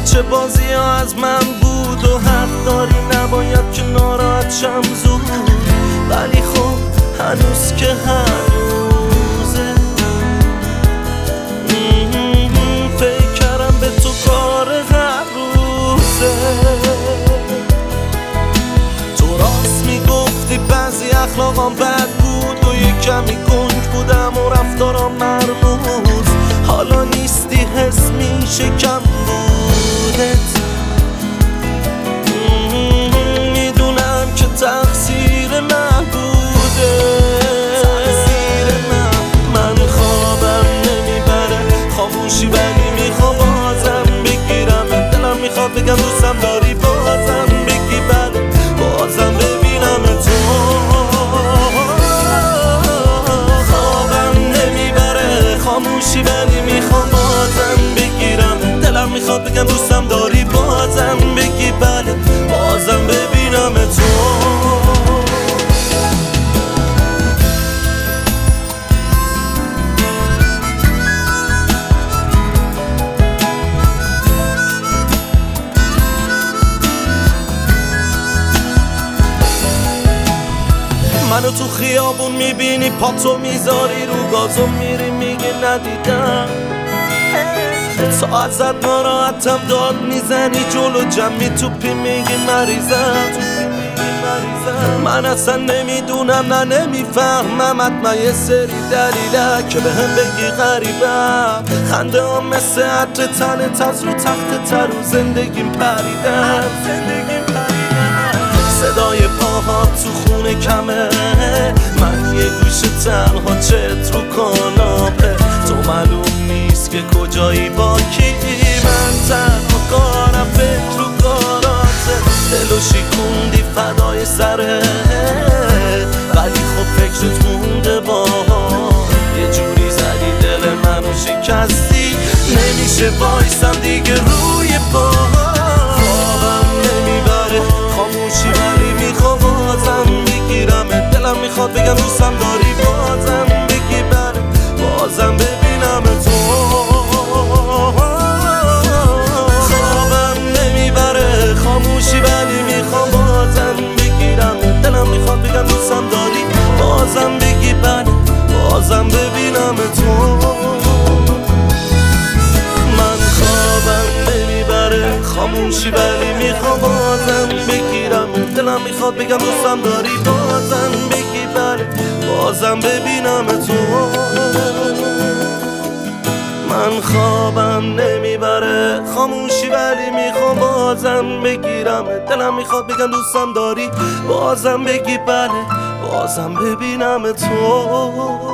بچه بازی ها از من بود و حق داری نباید که ناراحت شم زود، ولی خب هنوز که هنوزه. فکر کردم به تو کار هر روزه. تو راست میگفتی بعضی اخلاقام بد بود و یک کمی گنگ بودم و رفتارم مرموز. حالا نیستی حس میشه کم بودت. میدونم که تقصیر من بوده. من خوابم نمیبره خاموشی، ولی میخوام بازم بگیرم. دلم میخواد بگم دوستم داری، بازم بگی بله، بازم ببینم تو. خوابم نمیبره خاموشی، ولی میخوام بازم بگیرم. دلم میخواد بگم دوستم داری، بازم بگی بله، بازم ببینم تو. منو تو خیابون میبینی، پاتو میذاری رو گازو میری میگی ندیدم. تا ازت ناراحتم داد میزنی جلو جمعی توپی میگی مریضم. من اصلا نمیدونم نه نمیفهمم، حتما یه سری دلیله که به هم بگی غریبم. خنده هم مثل عطر تنت از رو تخت تر و زندگیم پریدن. صدای پاها تو خونه کمه، من یه گوشه تنها چت رو کاناپه. تو معلوم نیست که کجایی با کی، من تنها کارم فکر رو کاراته. دلو شیکوندی فدای سره، ولی خب فکرت مونده با یه جوری زدی دل منو شکستی. نمیشه وایسم دیگه روی پا. خوابم نمیبره خاموشی، ولی میخوام بازم بگیرم. دلم میخواد بگم دوستم داری، بازم بگی بله، بازم ببینم تو. خوابم نمیبره خاموشی، ولی میخوام بازم بگیرم. دلم میخواد بگم دوستم داری، بازم بگی بله، بازم ببینم تو. من خوابم نمیبره خاموشی، ولی میخوام بازم بگیرم. دلم میخواد بگم دوستم داری، بازم بگی بله، بازم ببینم تو. من خوابم نمیبره خاموشی، ولی میخوام بازم بگیرم. دلم میخواد بگم دوستم داری، بازم بگی بله، بازم ببینم تو.